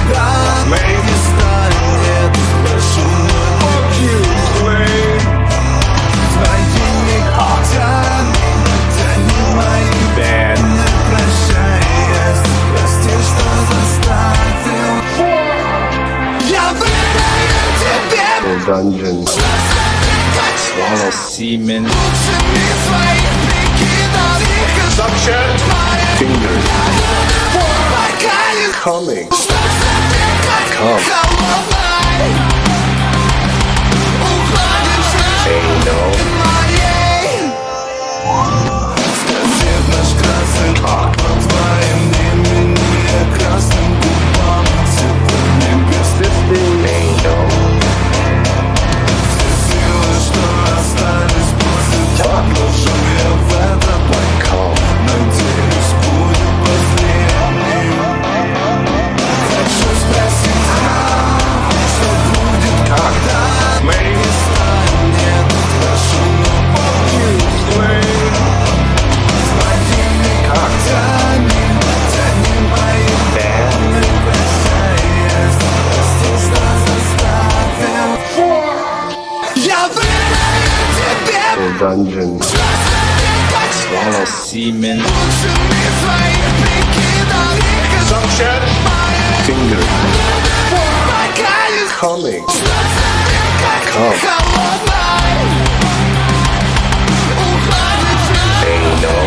Мы не станем, прошу, твоими когтями тяни мои, не прощаясь, прости, что заставил. Я выдаю тебе Dungeon. Swallow semen. Suction. Fingers. Coming. Come. Say no. Наш красный по твоим именем и красным губам. Сегодня без Say no. силы, что остались после продолжения в этот бой. Come. Надеюсь, будет последним. Хочу спросить, что будет, когда мы не станем. Прошу, но помни, твоими когтями тяни мои, не прощаясь, прости, что заставил. Я выдаю тебе Dungeon. Swallow semen. Suction. Fingers. Coming. Come. Say no.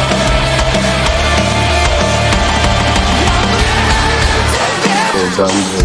Dungeon.